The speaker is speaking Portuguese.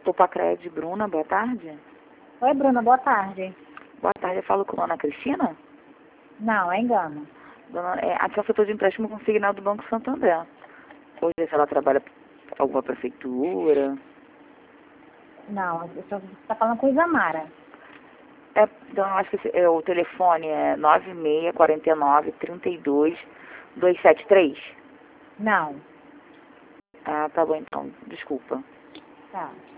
Topacred, Bruna, boa tarde. Oi, Bruna, boa tarde. Boa tarde, eu falo com a Dona Cristina. Não, é engano. Aqui é o setor de empréstimo consignado do Banco Santander. Hoje ela trabalha com alguma prefeitura. Não, você está falando com Isamara. Então, acho que o telefone é 9649-32-273. Não. Ah, tá bom então, desculpa. Tá.